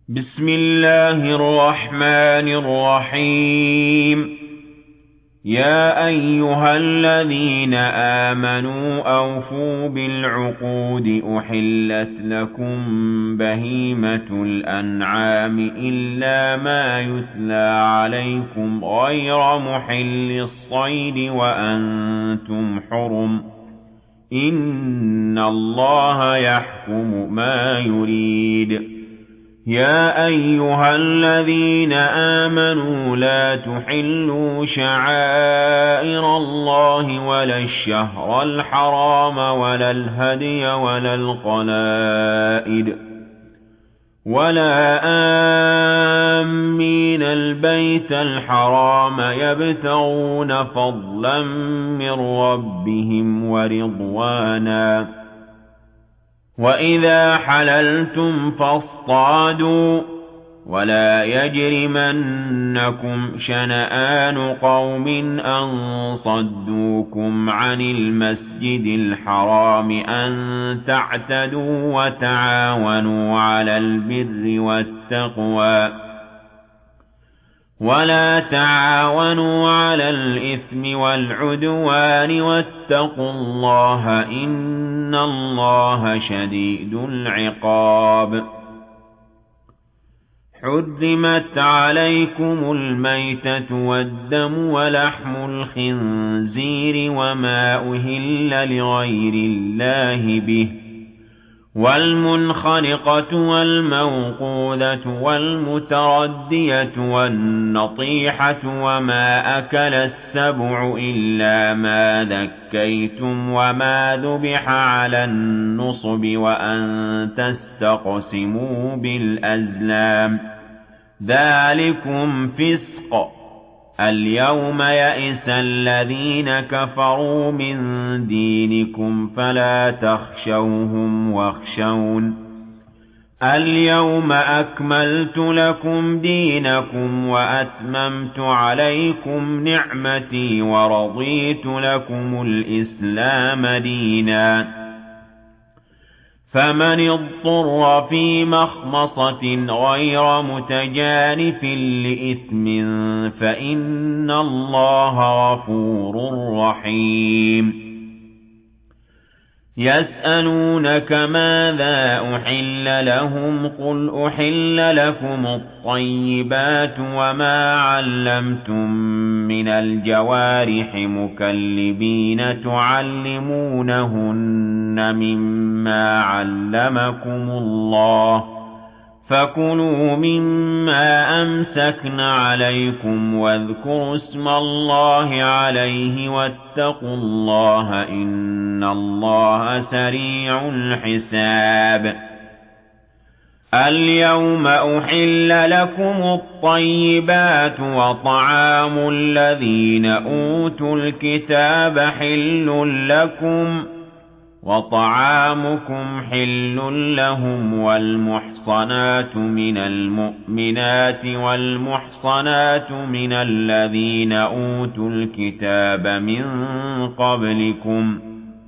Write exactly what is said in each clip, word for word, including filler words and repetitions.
بسم الله الرحمن الرحيم. يا أيها الذين آمنوا أوفوا بالعقود أحلت لكم بهيمة الأنعام إلا ما يتلى عليكم غير محل الصيد وأنتم حرم. إن الله يحكم ما يريد. يا أيها الذين آمنوا لا تحلوا شعائر الله ولا الشهر الحرام ولا الهدي ولا القلائد ولا آمين البيت الحرام يبتغون فضلا من ربهم ورضوانا. وإذا حللتم فاصطادوا ولا يجرمنكم شنآن قوم أن صدوكم عن المسجد الحرام أن تعتدوا وتعاونوا على البر والتقوى ولا تعاونوا على الإثم والعدوان واتقوا الله إن الله شديد العقاب. حرمت عليكم الميتة والدم ولحم الخنزير وما أهل لغير الله به والمنخنقة والموقوذة والمتردية والنطيحة وما أكل السبع إلا ما ذكيتم وما ذبح على النصب وأن تستقسموا بالأزلام ذلكم فسق. اليوم يئس الذين كفروا من دينكم فلا تخشوهم واخشون. اليوم أكملت لكم دينكم وأتممت عليكم نعمتي ورضيت لكم الإسلام دينا. فمن اضطر في مخمصة غير متجانف لإثم فإن الله غفور رحيم. يسألونك ماذا أحل لهم قل أحل لكم الطيبات وما علمتم من الجوارح مكلبين تعلمونهن مما علمكم الله فكلوا مما أمسكن عليكم واذكروا اسم الله عليه واتقوا الله إن الله سريع الحساب. اليوم أحل لكم الطيبات وطعام الذين أوتوا الكتاب حل لكم وطعامكم حل لهم والمحصنات من المؤمنات والمحصنات من الذين أوتوا الكتاب من قبلكم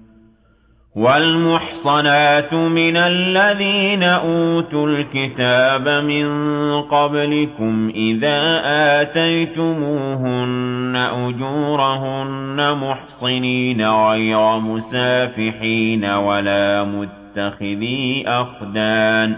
والمحصنات من الذين أوتوا الكتاب من قبلكم إذا آتيتموهن أجورهن محصنين غير مسافحين ولا متخذي أخدان.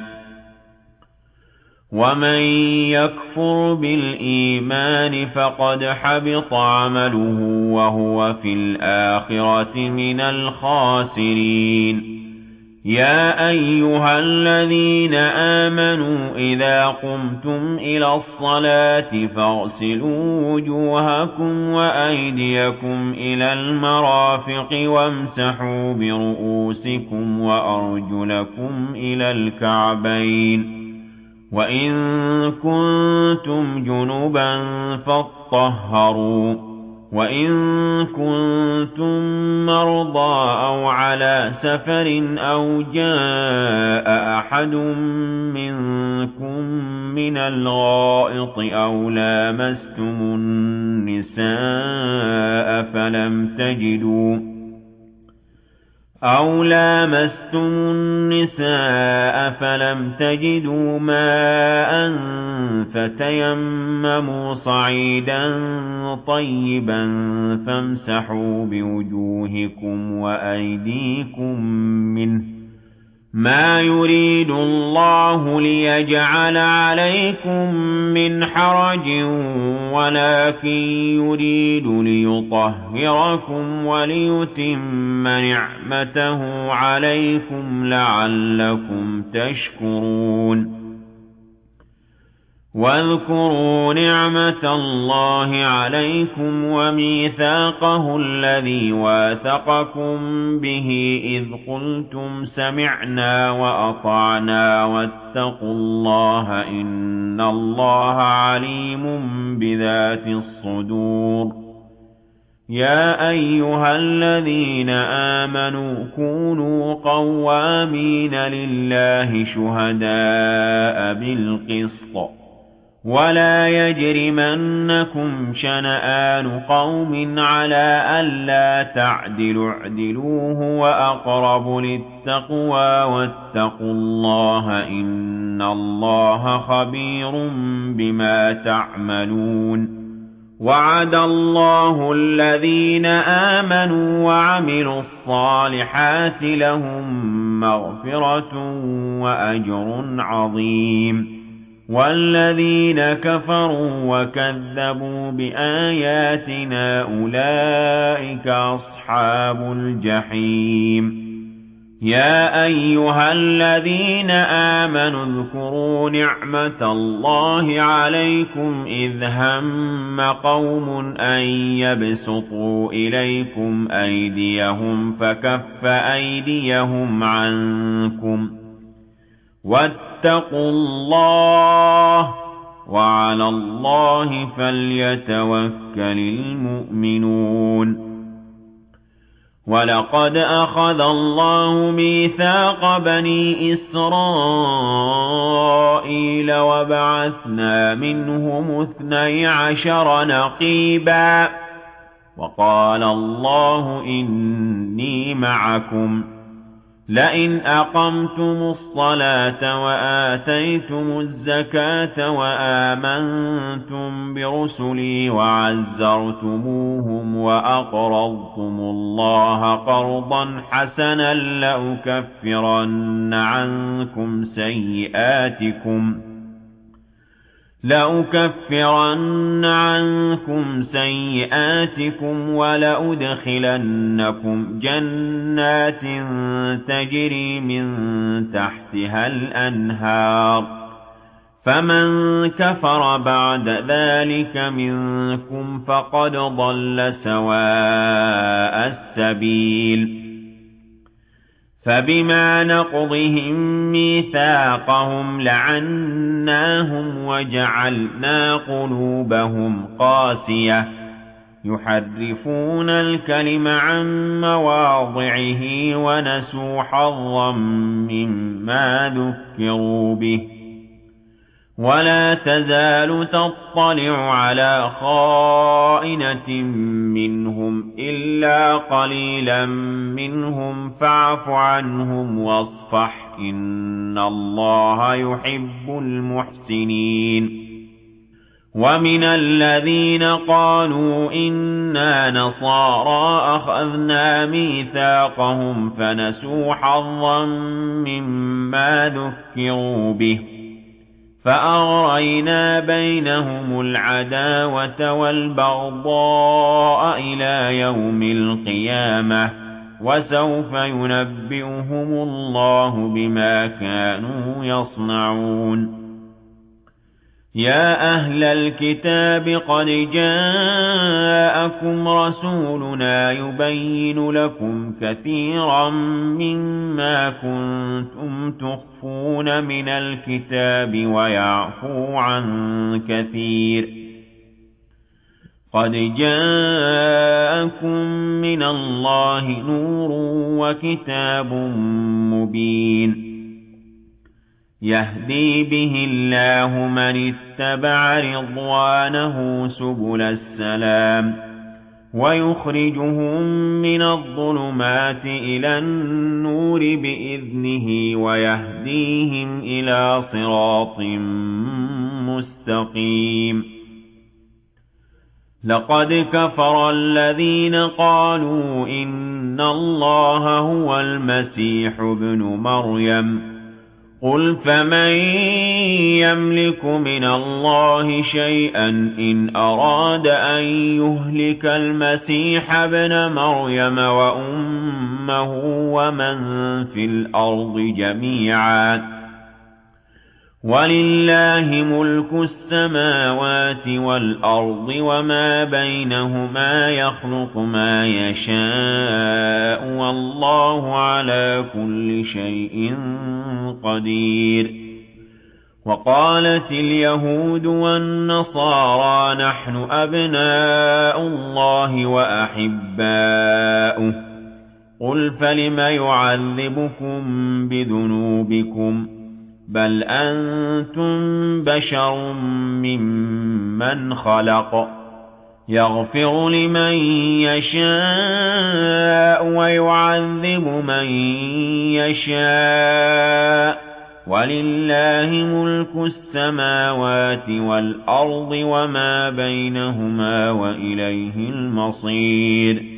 ومن يكفر بالإيمان فقد حبط عمله وهو في الآخرة من الخاسرين. يا أيها الذين آمنوا إذا قمتم إلى الصلاة فاغسلوا وجوهكم وأيديكم إلى المرافق وامسحوا برؤوسكم وأرجلكم إلى الكعبين وإن كنتم جنبا فاطهروا وإن كنتم مرضى أو على سفر أو جاء أحد منكم من الغائط أو لامستم النساء فلم تجدوا أَوْ لَامَسْتُمُ النِّسَاءَ فَلَمْ تَجِدُوا مَاءً فَتَيَمَّمُوا صَعِيدًا طَيِّبًا فَامْسَحُوا بِوُجُوهِكُمْ وَأَيْدِيكُم مِّنْهُ ۚ مَا يُرِيدُ اللَّهُ لِيَجْعَلَ عَلَيْكُم مِّنْ حَرَجٍ وَلَٰكِن يُرِيدُ لِيُطَهِّرَكُمْ وَلِيُتِمَّ نِعْمَتَهُ عَلَيْكُمْ لَعَلَّكُمْ تَشْكُرُونَ وَاذْكُرُوا نِعْمَةَ اللَّهِ عَلَيْكُمْ وَمِيثَاقَهُ الَّذِي وَاثَقَكُم بِهِ إِذْ قُلْتُمْ سَمِعْنَا وَأَطَعْنَا وَاتَّقُوا اللَّهَ ۚ إِنَّ اللَّهَ عَلِيمٌ بِذَاتِ الصُّدُورِ. يَا أَيُّهَا الَّذِينَ آمَنُوا كُونُوا قَوَّامِينَ لِلَّهِ شُهَدَاءَ بِالْقِسْطِ ۖ وَلَا يَجْرِمَنَّكُمْ شَنَآنُ قَوْمٍ عَلَىٰ أَلَّا تَعْدِلُوا ۚ اعْدِلُوا هُوَ أَقْرَبُ لِلتَّقْوَىٰ ۖ وَاتَّقُوا اللَّهَ ۚ إِنَّ اللَّهَ خَبِيرٌ بِمَا تَعْمَلُونَ. وَعَدَ اللَّهُ الَّذِينَ آمَنُوا وَعَمِلُوا الصَّالِحَاتِ لَهُم مَّغْفِرَةٌ وَأَجْرٌ عَظِيمٌ. وَالَّذِينَ كَفَرُوا وَكَذَّبُوا بِآيَاتِنَا أُولَٰئِكَ أَصْحَابُ الْجَحِيمِ. يَا أَيُّهَا الَّذِينَ آمَنُوا اذْكُرُوا نِعْمَةَ اللَّهِ عَلَيْكُمْ إِذْ هَمَّ قَوْمٌ أَن يَبْسُطُوا إِلَيْكُمْ أَيْدِيَهُمْ فَكَفَّ أَيْدِيَهُمْ عَنكُمْ ۖ وَاتَّقُوا اللَّهَ ۚ وَعَلَى اللَّهِ فَلْيَتَوَكَّلِ الْمُؤْمِنُونَ. وَلَقَدْ أَخَذَ اللَّهُ مِيثَاقَ بَنِي إِسْرَائِيلَ وَبَعَثْنَا مِنْهُمُ اثْنَيْ عَشَرَ نَقِيبًا ۖ وَقَالَ اللَّهُ إِنِّي مَعَكُمْ ۖ لَئِنْ أَقَمْتُمُ الصَّلَاةَ وَآتَيْتُمُ الزَّكَاةَ وَآمَنتُم بِرُسُلِي وَعَزَّرْتُمُوهُمْ وَأَقْرَضْتُمُ اللَّهَ قَرْضًا حَسَنًا لَّأُكَفِّرَنَّ عَنكُمْ سَيِّئَاتِكُمْ لَأُكَفِّرَنَّ عَنكُمْ سَيِّئَاتِكُمْ وَلَأُدْخِلَنَّكُمْ جَنَّاتٍ تَجْرِي مِن تَحْتِهَا الْأَنْهَارُ ۚ فَمَن كَفَرَ بَعْدَ ذَٰلِكَ مِنكُمْ فَقَدْ ضَلَّ سَوَاءَ السَّبِيلِ. فَبِمَا نَقْضِهِم مِّيثَاقَهُمْ لَعَنَّاهُمْ وَجَعَلْنَا قُلُوبَهُمْ قَاسِيَةً يُحَرِّفُونَ الْكَلِمَ عَن مَّوَاضِعِهِ وَنَسُوا حَظًّا مِّمَّا ذُكِّرُوا بِهِ ۚ وَلَا تَزَالُ تَطَّلِعُ عَلَىٰ خَائِنَةٍ مِّنْهُمْ إِلَّا قَلِيلًا مِّنْهُمْ فَاعْفُ عَنْهُمْ وَاصْفَحْ ۚ إِنَّ اللَّهَ يُحِبُّ الْمُحْسِنِينَ. وَمِنَ الَّذِينَ قَالُوا إِنَّا نَصَارَىٰ أَخَذْنَا مِيثَاقَهُمْ فَنَسُوا حَظًّا مِّمَّا ذُكِّرُوا بِهِ فَأَغْرَيْنَا بَيْنَهُمُ الْعَدَاوَةَ وَالْبَغْضَاءَ إِلَىٰ يَوْمِ الْقِيَامَةِ ۚ وَسَوْفَ يُنَبِّئُهُمُ اللَّهُ بِمَا كَانُوا يَصْنَعُونَ. يَا أَهْلَ الْكِتَابِ قَدْ جَاءَكُمْ رَسُولُنَا يُبَيِّنُ لَكُمْ كَثِيرًا مِّمَّا كُنتُمْ تُخْفُونَ مِنَ الْكِتَابِ وَيَعْفُو عَن كَثِيرٍ ۚ قَدْ جَاءَكُم مِّنَ اللَّهِ نُورٌ وَكِتَابٌ مُّبِينٌ يَهْدِي بِهِ اللَّهُ مَنِ اتَّبَعَ رِضْوَانَهُ سُبُلَ السَّلَامِ ويخرجهم من الظلمات إلى النور بإذنه ويهديهم إلى صراط مستقيم لقد كفر الذين قالوا إن الله هو المسيح ابن مريم قل فمن يملك من الله شيئا إن أراد أن يهلك المسيح ابن مريم وأمه ومن في الأرض جميعا ولله ملك السماوات والأرض وما بينهما يخلق ما يشاء والله على كل شيء قدير وقالت اليهود والنصارى نحن أبناء الله وأحباؤه قل فلم يعذبكم بذنوبكم بل أنتم بشر ممن خلق يغفر لمن يشاء ويعذب من يشاء ولله ملك السماوات والأرض وما بينهما وإليه المصير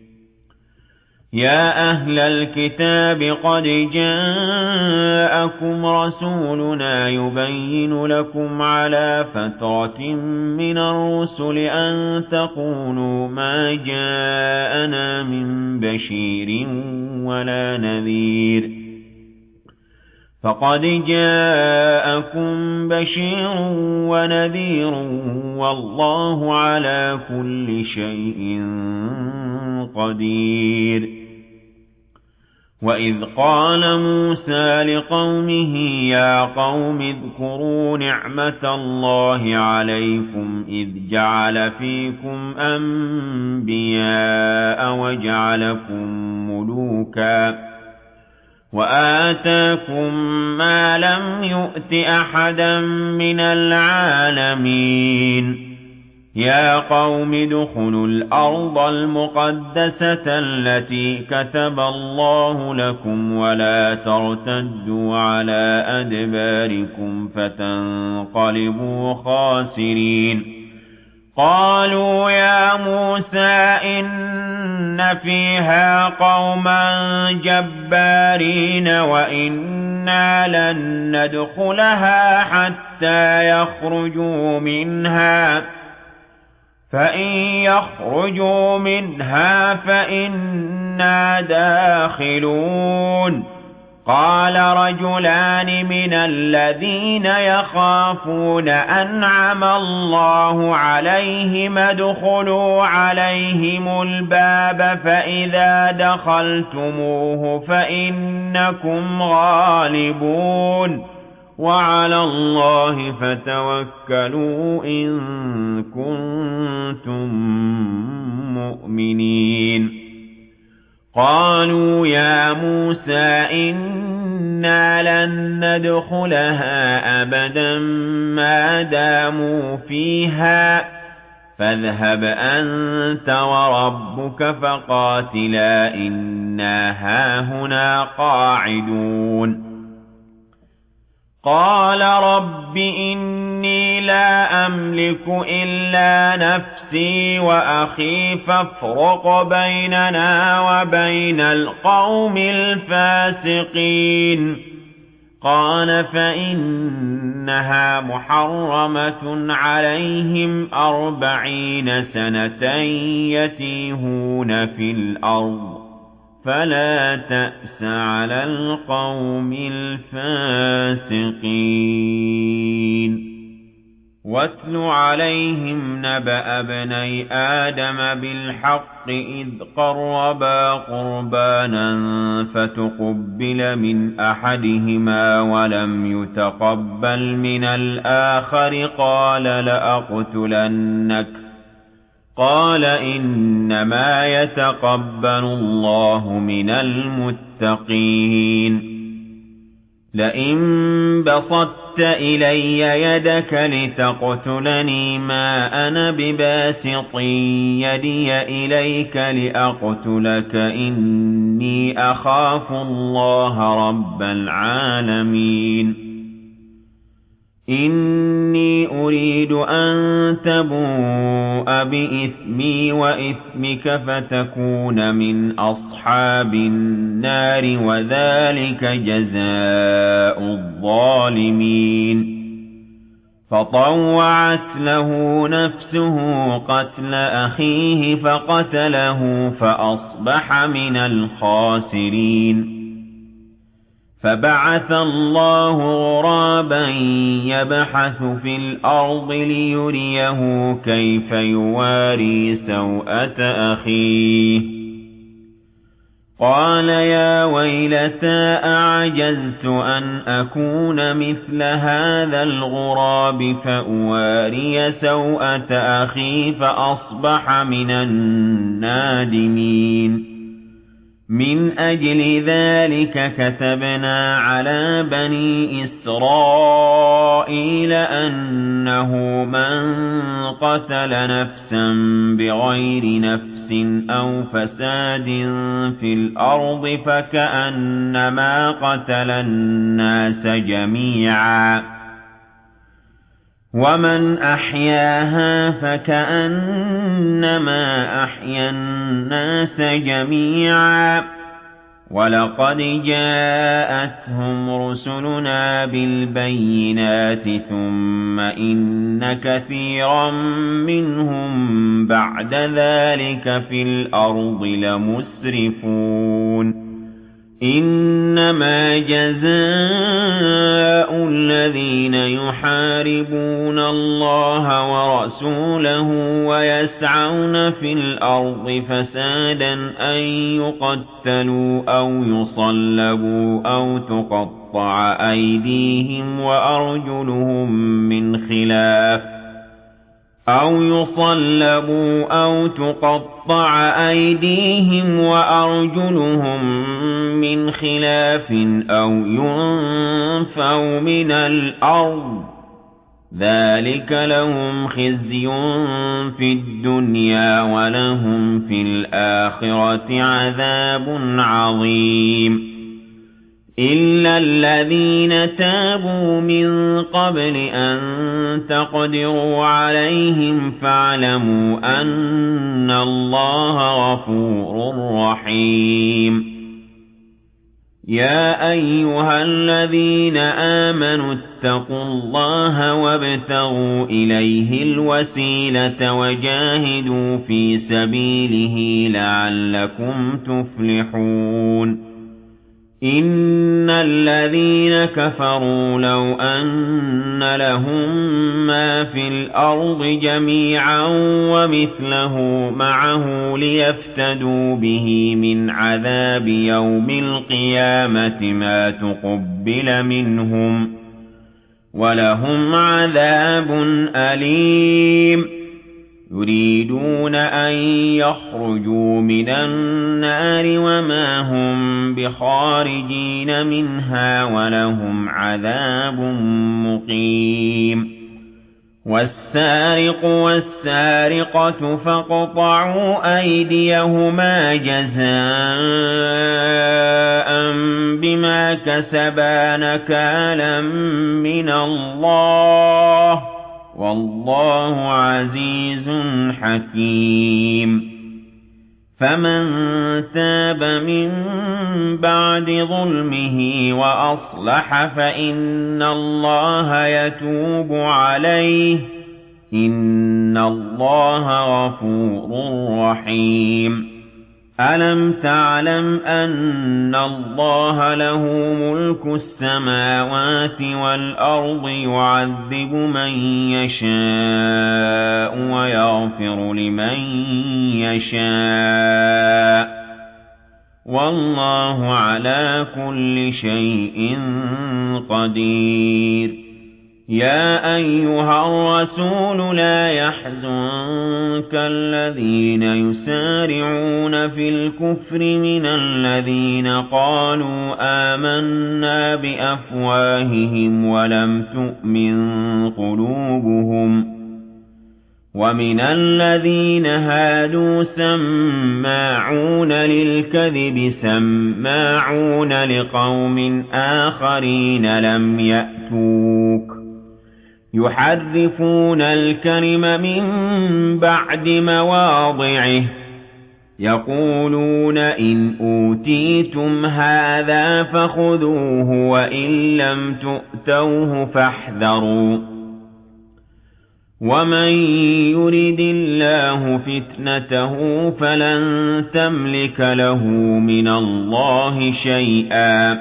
يا أهل الكتاب قد جاءكم رسولنا يبين لكم على فترة من الرسل أن تقولوا ما جاءنا من بشير ولا نذير فقد جاءكم بشير ونذير والله على كل شيء قدير وإذ قال موسى لقومه يا قوم اذكروا نعمة الله عليكم إذ جعل فيكم أنبياء وجعلكم ملوكا وآتاكم ما لم يؤت أحدا من العالمين يا قوم ادخلوا الأرض المقدسة التي كتب الله لكم ولا ترتدوا على أدباركم فتنقلبوا خاسرين قالوا يا موسى إن فيها قوما جبارين وإنا لن ندخلها حتى يخرجوا منها فإن يخرجوا منها فإنا داخلون قال رجلان من الذين يخافون أنعم الله عليهم ادخلوا عليهم الباب فإذا دخلتموه فإنكم غالبون وعلى الله فتوكلوا إن كنتم مؤمنين قالوا يا موسى إنا لن ندخلها أبدا ما داموا فيها فاذهب أنت وربك فقاتلا إنا هاهنا قاعدون قال رب إني لا أملك إلا نفسي وأخي فافرق بيننا وبين القوم الفاسقين قال فإنها محرمة عليهم أربعين سنة يتيهون في الأرض فلا تأس على القوم الفاسقين واتل عليهم نبأ ابني آدم بالحق إذ قربا قربانا فتقبل من أحدهما ولم يتقبل من الآخر قال لأقتلنك قال إنما يتقبل الله من المتقين لئن بسطت إلي يدك لتقتلني ما أنا بباسط يدي إليك لأقتلك إني أخاف الله رب العالمين إني أريد أن تبوء بإثمي وإثمك فتكون من أصحاب النار وذلك جزاء الظالمين فطوعت له نفسه قتل أخيه فقتله فأصبح من الخاسرين فبعث الله غرابا يبحث في الأرض ليريه كيف يواري سوءة أخيه قال يا ويلتى أعجزت أن أكون مثل هذا الغراب فأواري سوءة أخي فأصبح من النادمين من أجل ذلك كتبنا على بني إسرائيل أنه من قتل نفسا بغير نفس أو فساد في الأرض فكأنما قتل الناس جميعا ومن أحياها فكأنما أحيا الناس جميعا ولقد جاءتهم رسلنا بالبينات ثم إن كثيرا منهم بعد ذلك في الأرض لمسرفون إنما جزاء الذين يحاربون الله ورسوله ويسعون في الأرض فسادا أن يقتلوا أو يصلبوا أو تقطع أيديهم وأرجلهم من خلاف أو يصلبوا أو تقطع أيديهم وأرجلهم من خلاف أو ينفوا من الأرض ذلك لهم خزي في الدنيا ولهم في الآخرة عذاب عظيم إلا الذين تابوا من قبل أن تقدروا عليهم فاعلموا أن الله غفور رحيم يا أيها الذين آمنوا اتقوا الله وابتغوا إليه الوسيلة وجاهدوا في سبيله لعلكم تفلحون إن الذين كفروا لو أن لهم ما في الأرض جميعا ومثله معه ليفتدوا به من عذاب يوم القيامة ما تقبل منهم ولهم عذاب أليم يريدون أن يخرجوا من النار وما هم بخارجين منها ولهم عذاب مقيم والسارق والسارقة فاقطعوا أيديهما جزاء بما كسبا نكالا من الله والله عزيز حكيم فمن تاب من بعد ظلمه وأصلح فإن الله يتوب عليه إن الله غفور رحيم ألم تعلم أن الله له ملك السماوات والأرض يعذب من يشاء ويغفر لمن يشاء والله على كل شيء قدير يا أيها الرسول لا يحزنك الذين يسارعون في الكفر من الذين قالوا آمنا بأفواههم ولم تؤمن قلوبهم ومن الذين هادوا سماعون للكذب سماعون لقوم آخرين لم يأتوك يحرفون الكلم من بعد مواضعه يقولون إن أوتيتم هذا فخذوه وإن لم تؤتوه فاحذروا ومن يرد الله فتنته فلن تملك له من الله شيئا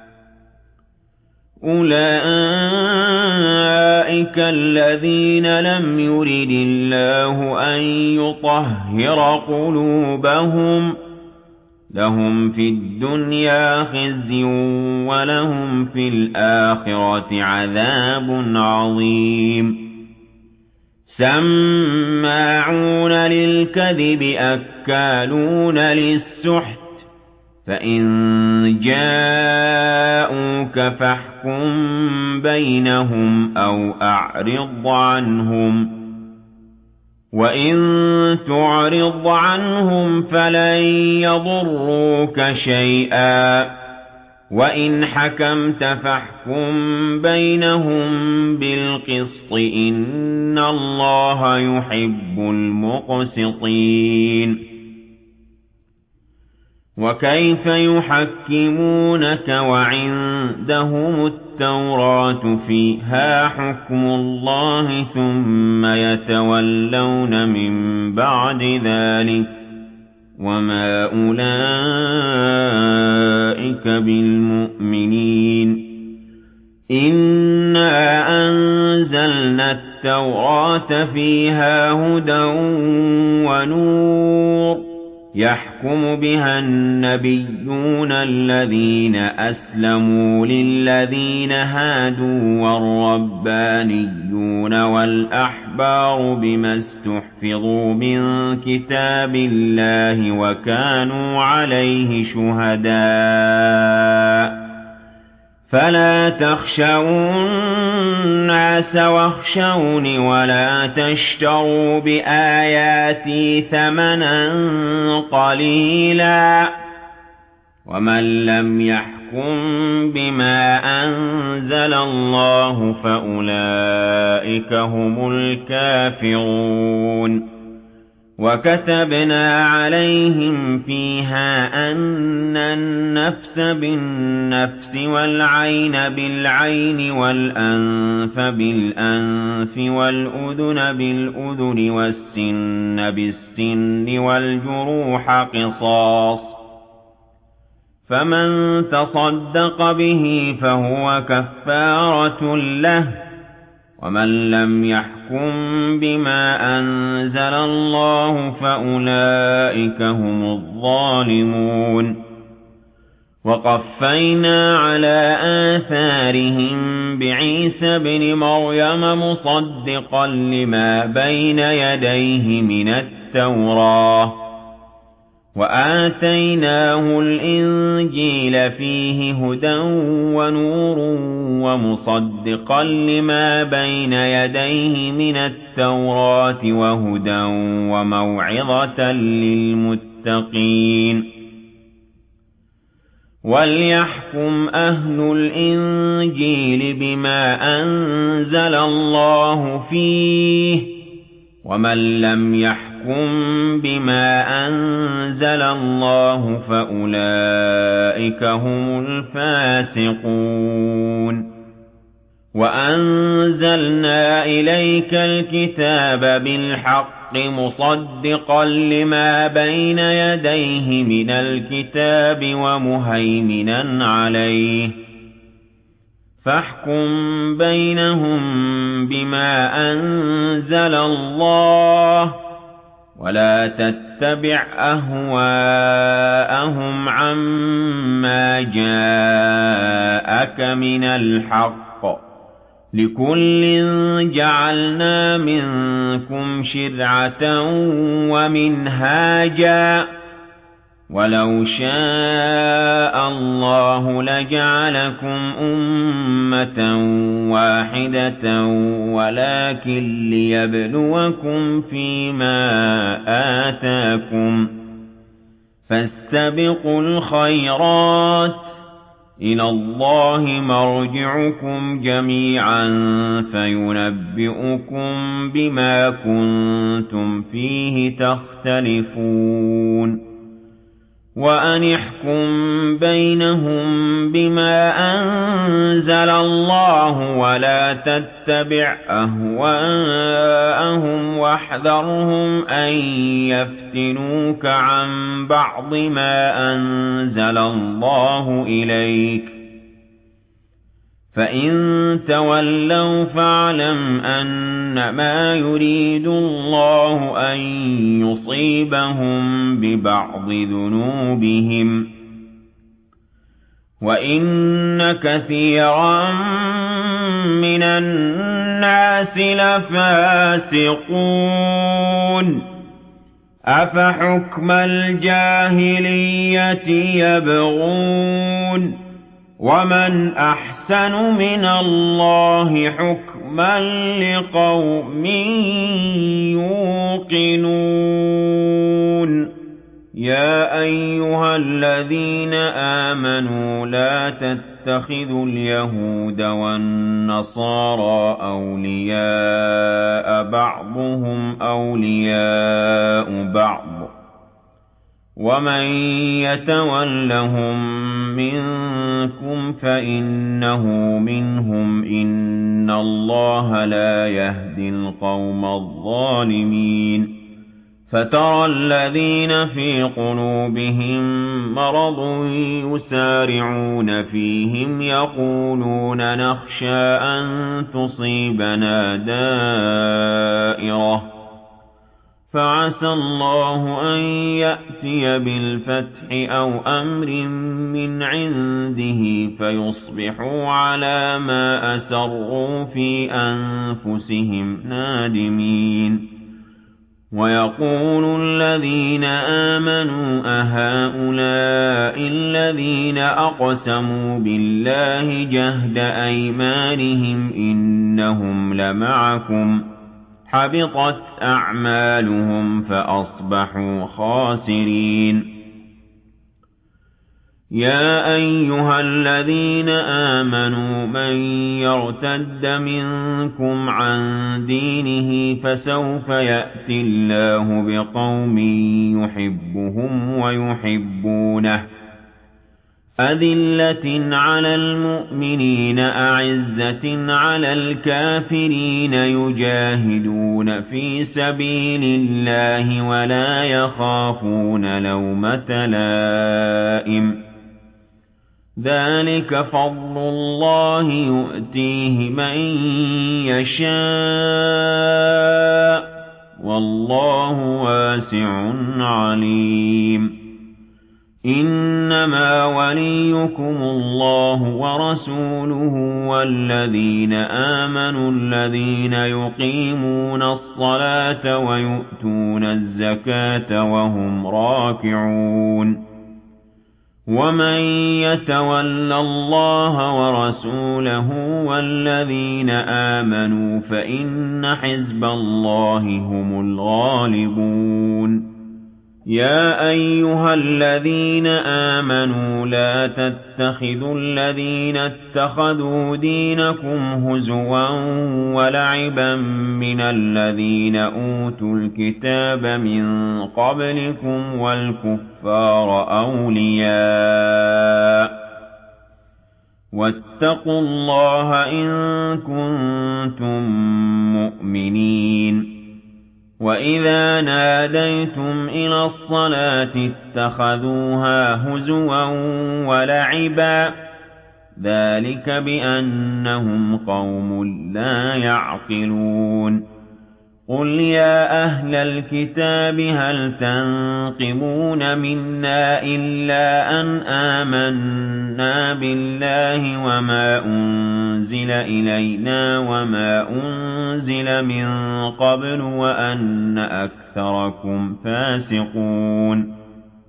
أولئك الذين لم يرد الله أن يطهر قلوبهم لهم في الدنيا خزي ولهم في الآخرة عذاب عظيم سماعون للكذب أكالون للسحت فإن جاءوك فاحكم بينهم أو أعرض عنهم وإن تعرض عنهم فلن يضروك شيئا وإن حكمت فاحكم بينهم بالقسط إن الله يحب المقسطين وكيف يحكمونك وعندهم التوراة فيها حكم الله ثم يتولون من بعد ذلك وما أولئك بالمؤمنين إنا أنزلنا التوراة فيها هدى ونور يحكم بها النبيون الذين أسلموا للذين هادوا والربانيون والأحبار بما استحفظوا من كتاب الله وكانوا عليه شهداء فلا تخشوا الناس واخشوني ولا تشتروا بآياتي ثمنا قليلا ومن لم يحكم بما أنزل الله فأولئك هم الكافرون وكتبنا عليهم فيها أن النفس بالنفس والعين بالعين والأنف بالأنف والأذن بالأذن والسن بالسن والجروح قصاص فمن تصدق به فهو كفارة له ومن لم يحكم بما أنزل الله فأولئك هم الظالمون وقفينا على آثارهم بعيسى بن مريم مصدقا لما بين يديه من التوراة وآتيناه الإنجيل فيه هدى ونور ومصدقا لما بين يديه من التوراة وهدى وموعظة للمتقين وليحكم أهل الإنجيل بما أنزل الله فيه ومن لم يحكم بما أنزل الله فأولئك هم الفاسقون وأنزلنا إليك الكتاب بالحق مصدقا لما بين يديه من الكتاب ومهيمنا عليه فاحكم بينهم بما أنزل الله ولا تتبع أهواءهم عما جاءك من الحق لِكُلٍّ جَعَلْنَا مِنكُمْ شِرْعَةً وَمِنْهَاجًا ۚ وَلَوْ شَاءَ اللَّهُ لَجَعَلَكُمْ أُمَّةً وَاحِدَةً وَلَٰكِن لِّيَبْلُوَكُمْ فِيمَا آتَاكُمْ ۖ فَاسْتَبِقُوا الْخَيْرَاتِ ۚ إِلَى اللَّهِ مَرْجِعُكُمْ جَمِيعًا فَيُنَبِّئُكُم بِمَا كُنتُمْ فِيهِ تَخْتَلِفُونَ وَأَنِ احْكُم بَيْنَهُم بِمَا أَنزَلَ اللَّهُ وَلَا تَتَّبِعْ أَهْوَاءَهُمْ وَاحْذَرْهُمْ أَن يَفْتِنُوكَ عَن بَعْضِ مَا أَنزَلَ اللَّهُ إِلَيْكَ ۖ فَإِن تَوَلَّوْا فَاعْلَمْ أَنَّمَا يُرِيدُ اللَّهُ أَن يُصِيبَهُم بِبَعْضِ ذُنُوبِهِمْ ۗ وَإِنَّ كَثِيرًا مِّنَ النَّاسِ لَفَاسِقُونَ أَفَحُكْمَ الْجَاهِلِيَّةِ يَبْغُونَ وَمَنْ أَحْسَنُ مِنَ اللَّهِ حُكْمًا لِّقَوْمٍ يُوقِنُونَ يَا أَيُّهَا الَّذِينَ آمَنُوا لَا تَتَّخِذُوا الْيَهُودَ وَالنَّصَارَىٰ أَوْلِيَاءَ بَعْضُهُمْ أَوْلِيَاءُ بَعْضٍ ۚ وَمَن يَتَوَلَّهُم مِّنكُمْ فَإِنَّهُ مِنْهُمْ ۗ إِنَّ اللَّهَ لَا يَهْدِي الْقَوْمَ الظَّالِمِينَ فَتَرَى الَّذِينَ فِي قُلُوبِهِم مَّرَضٌ يُسَارِعُونَ فِيهِمْ يَقُولُونَ نَخْشَىٰ أَن تُصِيبَنَا دَائِرَةٌ ۚ فَعَسَى اللَّهُ أَن يَأْتِيَ بِالْفَتْحِ أَوْ أَمْرٍ مِّنْ عِندِهِ فَيُصْبِحُوا عَلَىٰ مَا أَسَرُّوا فِي أَنفُسِهِمْ نَادِمِينَ وَيَقُولُ الَّذِينَ آمَنُوا أَهَٰؤُلَاءِ الَّذِينَ أَقْسَمُوا بِاللَّهِ جَهْدَ أَيْمَانِهِمْ إِنَّهُمْ لَمَعَكُمْ ۚ حَبِطَتْ أَعْمَالُهُمْ فَأَصْبَحُوا خَاسِرِينَ يَا أَيُّهَا الَّذِينَ آمَنُوا مَن يَرْتَدَّ مِنكُمْ عَن دِينِهِ فَسَوْفَ يَأْتِي اللَّهُ بِقَوْمٍ يُحِبُّهُمْ وَيُحِبُّونَهُ أَذِلَّةٍ عَلَى الْمُؤْمِنِينَ أَعِزَّةٍ عَلَى الْكَافِرِينَ يُجَاهِدُونَ فِي سَبِيلِ اللَّهِ وَلَا يَخَافُونَ لَوْمَةَ لَائِمٍ ذَلِكَ فَضْلُ اللَّهِ يُؤْتِيهِ مَن يَشَاءُ ۗ وَاللَّهُ وَاسِعٌ عَلِيمٌ إِنَّمَا وَلِيُّكُمُ اللَّهُ وَرَسُولُهُ وَالَّذِينَ آمَنُوا الَّذِينَ يُقِيمُونَ الصَّلَاةَ وَيُؤْتُونَ الزَّكَاةَ وَهُمْ رَاكِعُونَ وَمَن يَتَوَلَّ اللَّهَ وَرَسُولَهُ وَالَّذِينَ آمَنُوا فَإِنَّ حِزْبَ اللَّهِ هُمُ الْغَالِبُونَ يَا أَيُّهَا الَّذِينَ آمَنُوا لَا تَتَّخِذُوا الَّذِينَ اتَّخَذُوا دِينَكُمْ هُزُوًا وَلَعِبًا مِّنَ الَّذِينَ أُوتُوا الْكِتَابَ مِن قَبْلِكُمْ وَالْكُفَّارَ أَوْلِيَاءَ ۚ وَاتَّقُوا اللَّهَ إِن كُنتُم مُّؤْمِنِينَ وَإِذَا نَادَيْتُمْ إِلَى الصَّلَاةِ اتَّخَذُوهَا هُزُوًا وَلَعِبًا ۚ ذَٰلِكَ بِأَنَّهُمْ قَوْمٌ لَّا يَعْقِلُونَ قُلْ يَا أَهْلَ الْكِتَابِ هَلْ تَنقِمُونَ مِنَّا إِلَّا أَنْ آمَنَّا بِاللَّهِ وَمَا أُنْزِلَ إِلَيْنَا وَمَا أُنْزِلَ مِنْ قَبْلُ وَأَنَّ أَكْثَرَكُمْ فَاسِقُونَ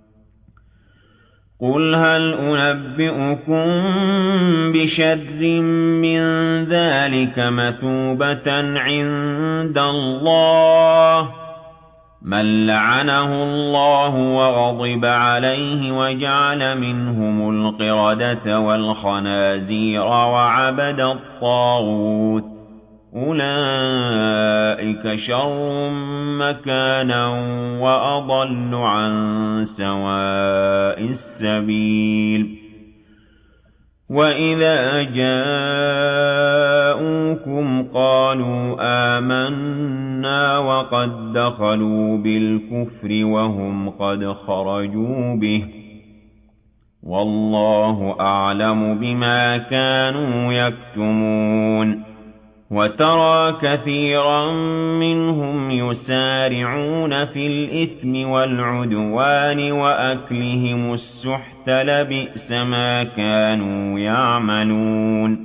قُلْ هَلْ أُنَبِّئُكُم بِشَرٍّ مِّن ذَلِكَ مَثُوبَةً عِندَ اللَّهِ مَن لَّعَنَهُ اللَّهُ وَغَضِبَ عَلَيْهِ وَجَعَلَ مِنْهُمُ الْقِرَدَةَ وَالْخَنَازِيرَ وَعَبَدَ الطَّاغُوتَ أُولَئِكَ شَرٌّ مَّكَانًا وَأَضَلُّ عَن سَوَاءِ السَّبِيلِ وَإِذَا جَاءُوكُمْ قَالُوا آمَنَّا وَقَدْ دَخَلُوا بِالْكُفْرِ وَهُمْ قَدْ خَرَجُوا بِهِ وَاللَّهُ أَعْلَمُ بِمَا كَانُوا يَكْتُمُونَ وَتَرَى كَثِيرًا مِّنْهُمْ يُسَارِعُونَ فِي الْإِثْمِ وَالْعُدْوَانِ وَأَكْلِهِمُ السُّحْتَ لَبِئْسَ مَا كَانُوا يَعْمَلُونَ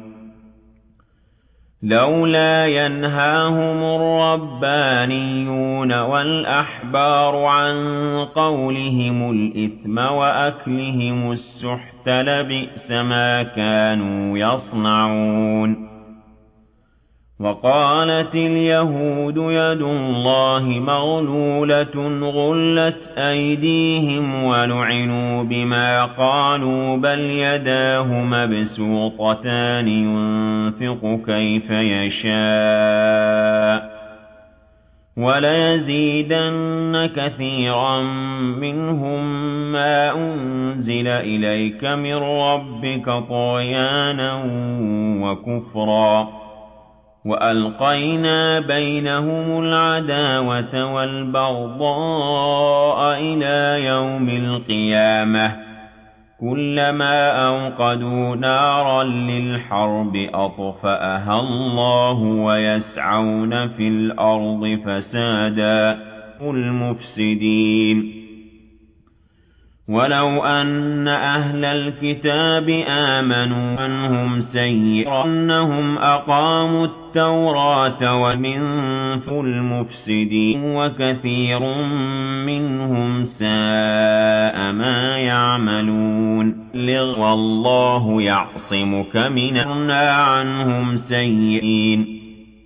لَوْلَا يَنْهَاهُمُ الرَّبَّانِيُّونَ وَالْأَحْبَارُ عَن قَوْلِهِمُ الْإِثْمَ وَأَكْلِهِمُ السُّحْتَ لَبِئْسَ مَا كَانُوا يَصْنَعُونَ وَقَالَتِ الْيَهُودُ يَدُ اللَّهِ مَغْلُولَةٌ غُلَّتْ أَيْدِيهِمْ وَلُعِنُوا بِمَا قَالُوا بَلْ يَدَاهُ مَبْسُوطَتَانِ يُنفِقُ كَيْفَ يَشَاءُ وَلَيَزِيدَنَّ كَثِيرًا مِّنْهُم مَّا أُنزِلَ إِلَيْكَ مِن رَّبِّكَ طُغْيَانًا وَكُفْرًا وَأَلْقَيْنَا بَيْنَهُمُ الْعَدَاوَةَ وَالْبَغْضَاءَ إِلَى يَوْمِ الْقِيَامَةِ كُلَّمَا أَوْقَدُوا نَارًا لِلْحَرْبِ أَطْفَأَهَا اللَّهُ وَيَسْعَوْنَ فِي الْأَرْضِ فَسَادًا الْمُفْسِدِينَ وَلَوْ أَنَّ أَهْلَ الْكِتَابِ آمَنُوا عَنْهُمْ سَيِّئَةً أَنَّهُمْ أَقَامُوا التَّوْرَاةَ وَمِنْ الْمُفْسِدِينَ وَكَثِيرٌ مِّنْهُمْ سَاءَ مَا يَعْمَلُونَ وَاللَّهُ يَعْصِمُكَ مِنَ النَّاسِ عَنْهُمْ سَيِّئِينَ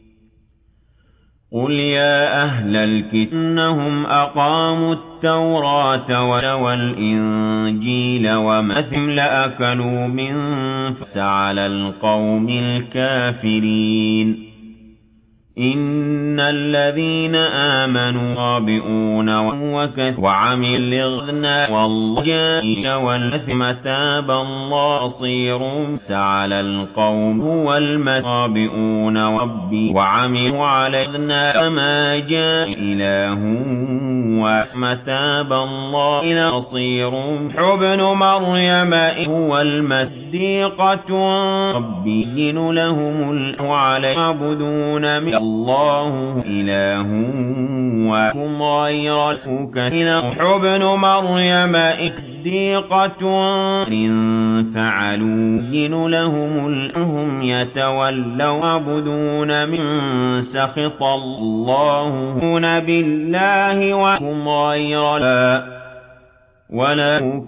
قُلْ يَا أَهْلَ الْكِتَابِ إِنَّهُمْ أَقَامُوا التَّوْرَاةَ وَالْإِنجِيلَ وَمَا ثُمَّ لَأَكَلُوا مِن فَسَ عَلَى الْقَوْمِ الْكَافِرِينَ إِنَّ الَّذِينَ آمَنُوا رَابِئُونَ وَكَفَرُوا وَعَمِلُوا الْغَنَى وَاللَّهُ جَاءَ وَالْإِثْمَ تَابَ اللَّهُ بَصِيرٌ عَلَى الْقَوْمِ وَالْمَرَابِئُونَ رَبِّي وَعَمِلُوا عَلَيْهِ فَمَا جَاءَ إِلَٰهٌ وَمَتَابَ اللَّهُ إِلَى بَصِيرٌ ابْنُ مَرْيَمَ هُوَ الْمَصْدِيقَةُ رَبِّيٍّ لَهُمُ الْأَوْعَلَ يَعْبُدُونَ مِنَ اللَّهُ إِلَٰهٌ وَهُمْ غَيْرَ كَثِيرٍ ابْنُ مَرْيَمَ صديقة إن فعلوا لهم الأهم يتولوا عبدون من سخط الله بالله وهم غير لا ولا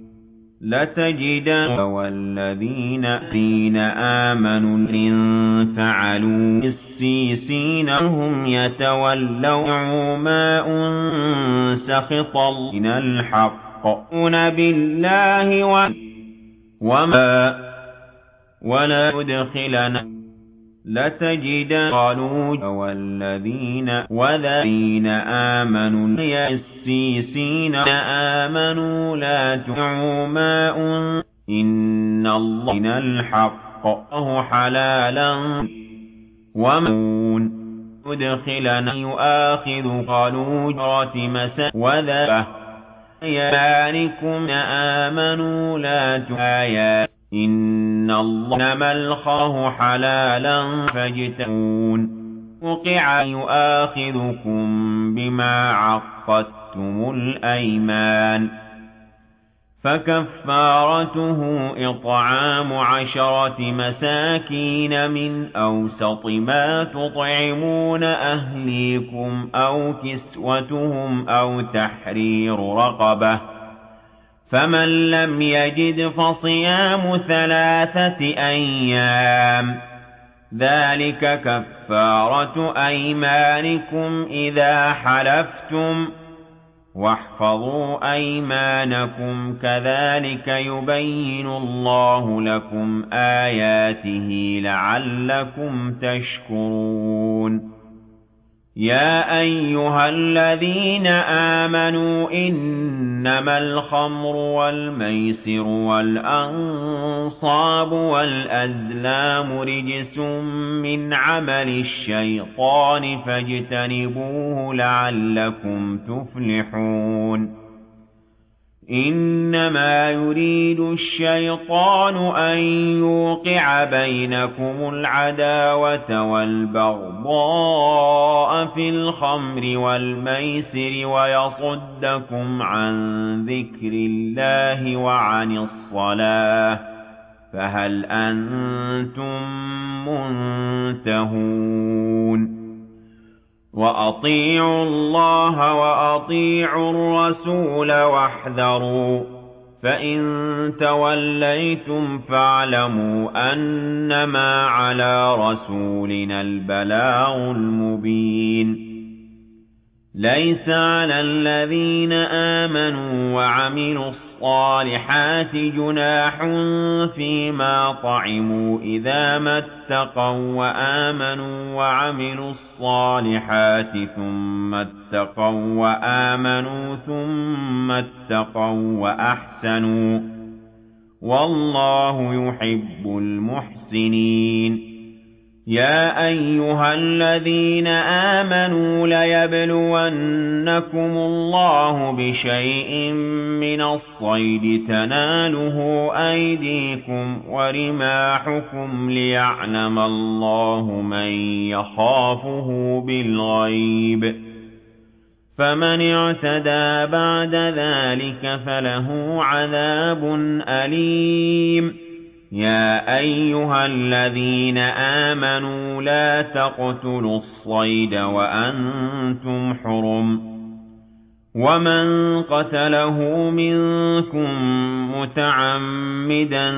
لتجدن والذين فين آمنوا إن فعلوا السيسين هم يتولوا ما سخط الله من الحق بالله وما ولا يدخلنا لتجدن قالوا والذين والذين آمنوا السيسين آمنوا لا تدعوا ما إن الله من الحق أو حلالا ومن يدخلنا يؤاخذ قالوا جرات مسا وذا ياركم آمنوا لا تآيا إن الله نما الخاه حلالا فاجتنون وقع يؤاخذكم بما عقدتم الأيمان فكفارته إطعام عشرة مساكين من أوسط ما تطعمون أهليكم أو كسوتهم أو تحرير رقبة فمن لم يجد فصيام ثلاثة أيام ذلك كفارة أيمانكم إذا حلفتم واحفظوا أيمانكم كذلك يبين الله لكم آياته لعلكم تشكرون يا أيها الذين آمنوا إنما الخمر والميسر والأنصاب والأزلام رجس من عمل الشيطان فاجتنبوه لعلكم تفلحون إنما يريد الشيطان أن يوقع بينكم العداوة والبغضاء في الخمر والميسر ويصدكم عن ذكر الله وعن الصلاة فهل أنتم منتهون وأطيعوا الله وأطيعوا الرسول واحذروا فإن توليتم فاعلموا أنما على رسولنا البلاغ المبين ليس على الذين آمنوا وعملوا الصالحات جناح فيما طعموا إذا ما اتقوا وآمنوا وعملوا الصالحات ثم اتقوا وآمنوا ثم اتقوا وأحسنوا والله يحب المحسنين يا أيها الذين آمنوا ليبلونكم الله بشيء من الصيد تناله أيديكم ورماحكم ليعلم الله من يخافه بالغيب فمن اعتدى بعد ذلك فله عذاب أليم يا أيها الذين آمنوا لا تقتلوا الصيد وأنتم حرم ومن قتله منكم متعمدا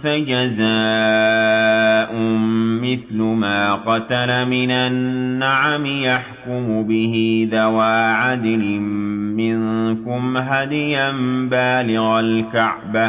فجزاء مثل ما قتل من النعم يحكم به ذوى عدل منكم هديا بالغ الكعبة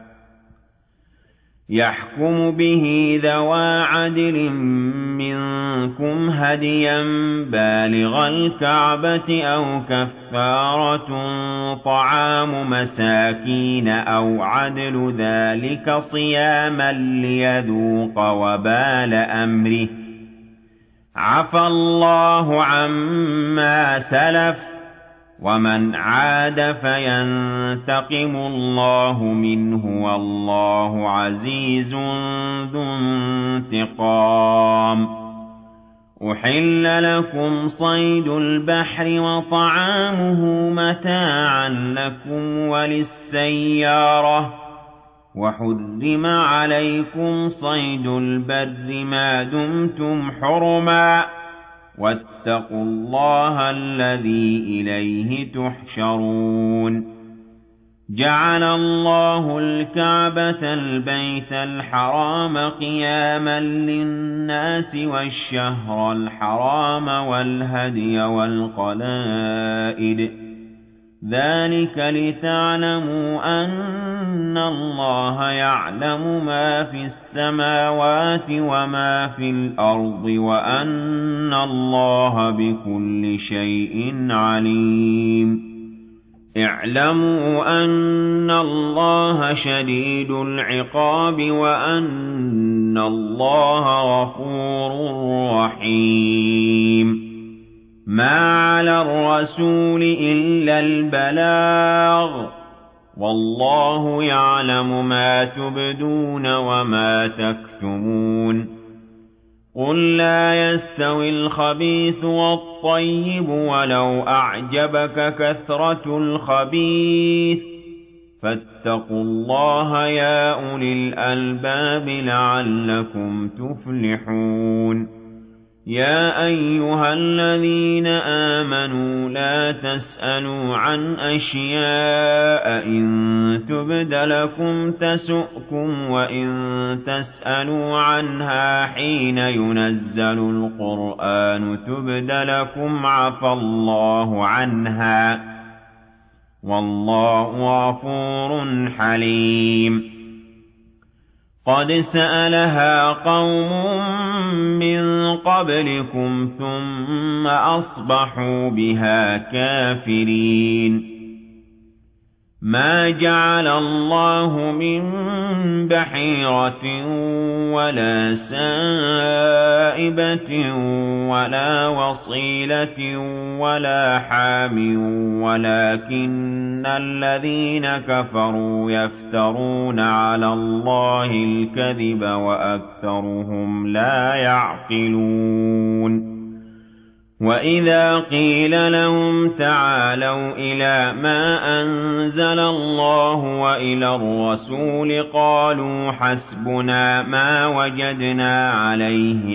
يحكم به ذوى عدل منكم هديا بالغ الكعبة أو كفارة طعام مساكين أو عدل ذلك صياما ليذوق وبال أمره عفى الله عما سلف ومن عاد فينتقم الله منه والله عزيز ذو انتقام أحل لكم صيد البحر وطعامه متاعا لكم وللسيارة وحرم عليكم صيد البر ما دمتم حرما واتقوا الله الذي إليه تحشرون جعل الله الكعبة البيت الحرام قياما للناس والشهر الحرام والهدي والقلائد ذلك لتعلموا أن الله يعلم ما في السماوات وما في الأرض وأن الله بكل شيء عليم اعلموا أن الله شديد العقاب وأن الله غفور رحيم ما على الرسول إلا البلاغ والله يعلم ما تبدون وما تكتمون قُل لَّا يَسْتَوِي الْخَبِيثُ وَالطَّيِّبُ وَلَوْ أَعْجَبَكَ كَثْرَةُ الْخَبِيثِ ۚ فَاتَّقُوا اللَّهَ يَا أُولِي الْأَلْبَابِ لَعَلَّكُمْ تُفْلِحُونَ يَا أَيُّهَا الَّذِينَ آمَنُوا لَا تَسْأَلُوا عَنْ أَشْيَاءَ إِن تُبْدَ لَكُمْ تَسُؤْكُمْ وَإِن تَسْأَلُوا عَنْهَا حِينَ يُنَزَّلُ الْقُرْآنُ تُبْدَ لَكُمْ عَفَا اللَّهُ عَنْهَا ۗ وَاللَّهُ غَفُورٌ حَلِيمٌ قَدْ سَأَلَهَا قَوْمٌ مِّن قَبْلِكُمْ ثُمَّ أَصْبَحُوا بِهَا كَافِرِينَ مَا جَعَلَ اللَّهُ مِن بَحِيرَةٍ وَلَا سَائِبَةٍ وَلَا وَصِيلَةٍ وَلَا حَامٍ وَلَٰكِنَّ الَّذِينَ كَفَرُوا يَفْتَرُونَ عَلَى اللَّهِ الْكَذِبَ وَأَكْثَرُهُمْ لَا يَعْقِلُونَ وَإِذَا قِيلَ لَهُمْ تَعَالَوْا إِلَىٰ مَا أَنزَلَ اللَّهُ وَإِلَى الرَّسُولِ قَالُوا حَسْبُنَا مَا وَجَدْنَا عَلَيْهِ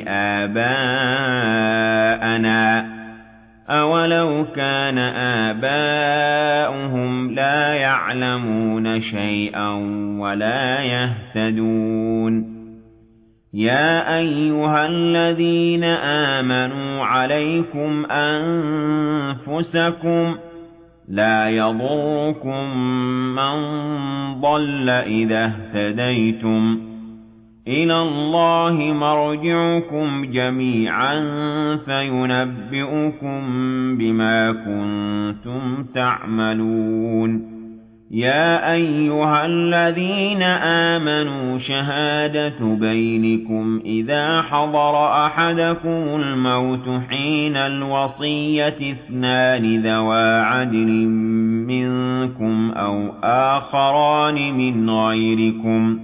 آبَاءَنَا ۚ أَوَلَوْ كَانَ آبَاؤُهُمْ لَا يَعْلَمُونَ شَيْئًا وَلَا يَهْتَدُونَ يَا أَيُّهَا الَّذِينَ آمَنُوا عَلَيْكُمْ أَنفُسَكُمْ ۖ لَا يَضُرُّكُم مَّن ضَلَّ إِذَا اهْتَدَيْتُمْ ۚ إِلَى اللَّهِ مَرْجِعُكُمْ جَمِيعًا فَيُنَبِّئُكُم بِمَا كُنتُمْ تَعْمَلُونَ يَا أَيُّهَا الَّذِينَ آمَنُوا شَهَادَةُ بَيْنِكُمْ إِذَا حَضَرَ أَحَدَكُمُ الْمَوْتُ حِينَ الْوَصِيَّةِ اثْنَانِ ذَوَا عَدْلٍ مِّنكُمْ أَوْ آخَرَانِ مِنْ غَيْرِكُمْ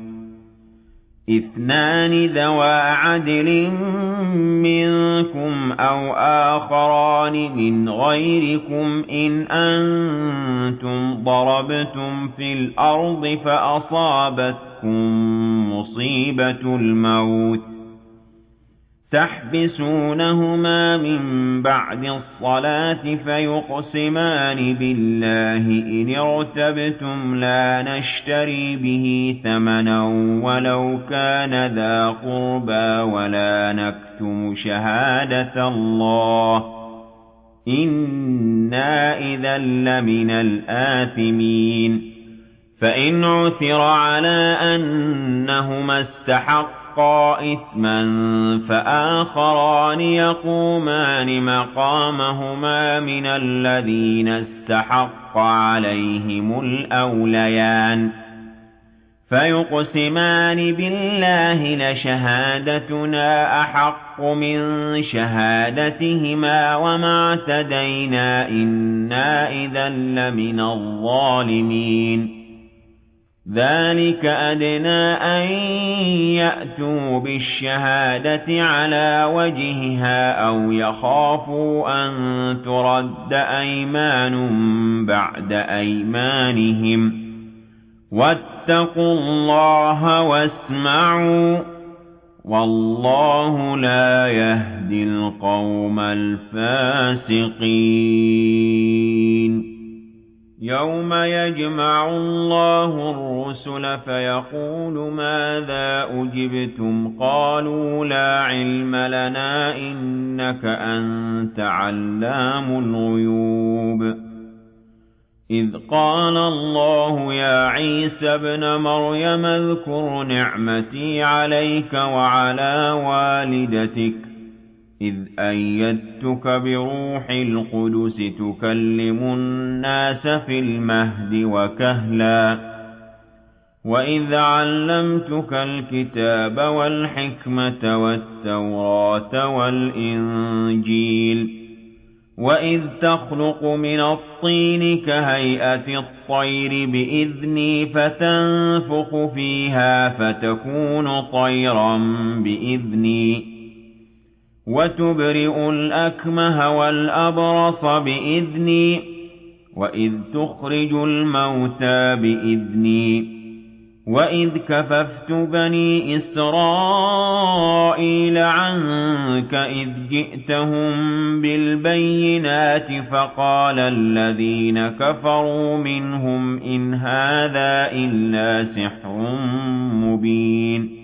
اثنان ذوا عدل منكم أو آخران من غيركم إن أنتم ضربتم في الأرض فأصابتكم مصيبة الموت تحبسونهما من بعد الصلاة فيقسمان بالله إن ارتبتم لا نشتري به ثمنا ولو كان ذا قربى ولا نكتم شهادة الله إنا إذا لمن الآثمين فإن عثر على أنهما استحقا إثما فآخران يقومان مقامهما من الذين استحق عليهم الأوليان فيقسمان بالله لشهادتنا أحق من شهادتهما وما اعتدينا إنا إذا لمن الظالمين ذلك أدنى أن يأتوا بالشهادة على وجهها أو يخافوا أن ترد أيمان بعد أيمانهم واتقوا الله واسمعوا والله لا يهدي القوم الفاسقين يوم يجمع الله الرسل فيقول ماذا أجبتم قالوا لا علم لنا إنك أنت علام الغيوب إذ قال الله يا عيسى ابن مريم اذكر نعمتي عليك وعلى والدتك إذ أيدتك بروح القدس تكلم الناس في المهد وكهلا وإذ علمتك الكتاب والحكمة والتوراة والإنجيل وإذ تخلق من الطين كهيئة الطير بإذني فتنفخ فيها فتكون طيرا بإذني وتبرئ الأكمه والأبرص بإذني وإذ تخرج الموتى بإذني وإذ كففت بني إسرائيل عنك إذ جئتهم بالبينات فقال الذين كفروا منهم إن هذا إلا سحر مبين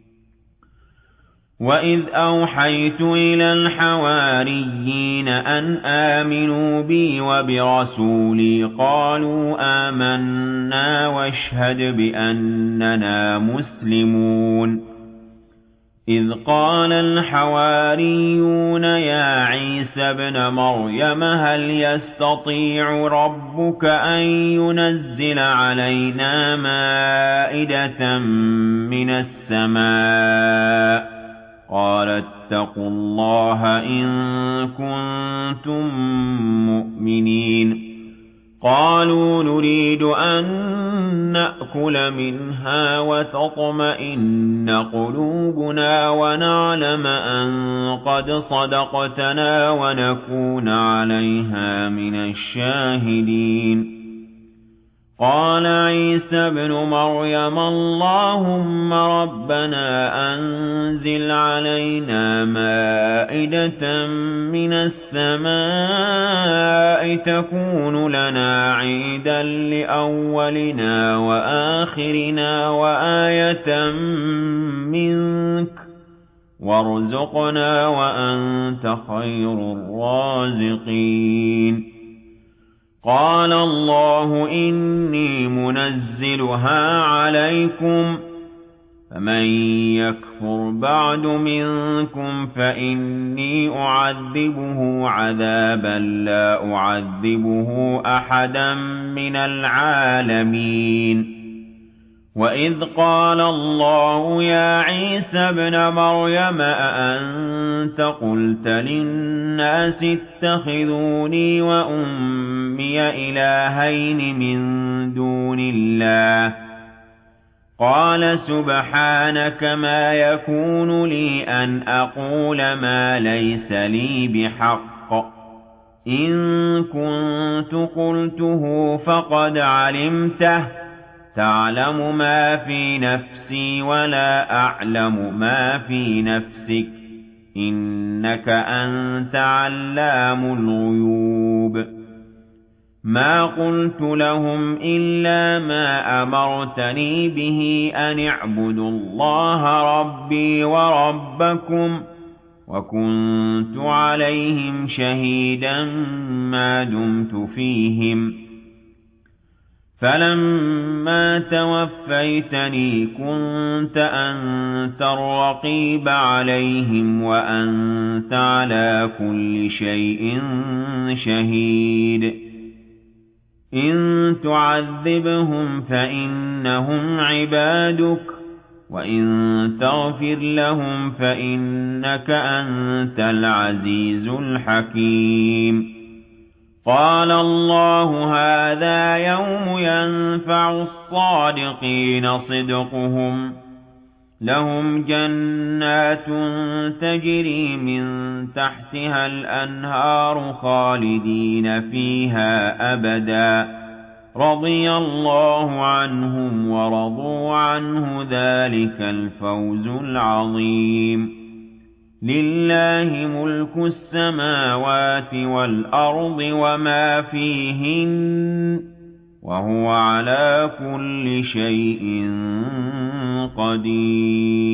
وإذ أوحيت إلى الحواريين أن آمنوا بي وبرسولي قالوا آمنا واشهد بأننا مسلمون إذ قال الحواريون يا عيسى ابن مريم هل يستطيع ربك أن ينزل علينا مائدة من السماء قال اتقوا الله إن كنتم مؤمنين قالوا نريد أن نأكل منها وتطمئن قلوبنا ونعلم أن قد صدقتنا ونكون عليها من الشاهدين قال عيسى ابن مريم اللهم ربنا أنزل علينا مائدة من السماء تكون لنا عيدا لأولنا وآخرنا وآية منك وارزقنا وأنت خير الرازقين قال الله إني منزلها عليكم فمن يكفر بعد منكم فإني أعذبه عذابا لا أعذبه أحدا من العالمين وإذ قال الله يا عيسى ابن مريم أأنت قلت للناس اتخذوني وأمي إلهين من دون الله قال سبحانك ما يكون لي أن أقول ما ليس لي بحق إن كنت قلته فقد علمته تعلم ما في نفسي ولا أعلم ما في نفسك إنك أنت علام الغيوب ما قلت لهم إلا ما أمرتني به أن اعبدوا الله ربي وربكم وكنت عليهم شهيدا ما دمت فيهم فلما توفيتني كنت أنت الرقيب عليهم وأنت على كل شيء شهيد إن تعذبهم فإنهم عبادك وإن تغفر لهم فإنك أنت العزيز الحكيم قال الله هذا يوم ينفع الصادقين صدقهم لهم جنات تجري من تحتها الأنهار خالدين فيها أبدا رضي الله عنهم ورضوا عنه ذلك الفوز العظيم لله ملك السماوات والأرض وما فيهن وهو على كل شيء قدير